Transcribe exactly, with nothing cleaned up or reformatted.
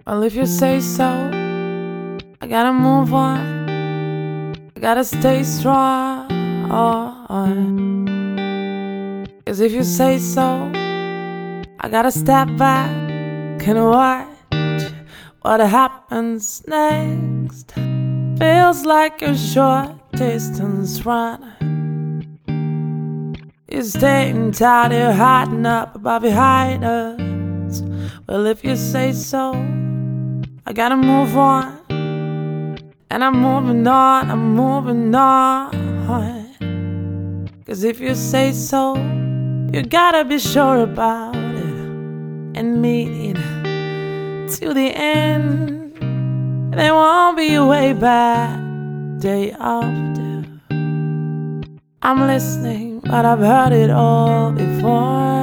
Well, if you say so, I gotta move on. I gotta stay strong. Cause if you say so, I gotta step back and watch what happens next. Feels like a short distance run. You're staying tight, you're hiding up above behind us. Well, if you say so, I gotta move on. And I'm moving on, I'm moving on. Cause if you say so, you gotta be sure about it and mean it to the end. There won't be a way back day after. I'm listening, but I've heard it all before.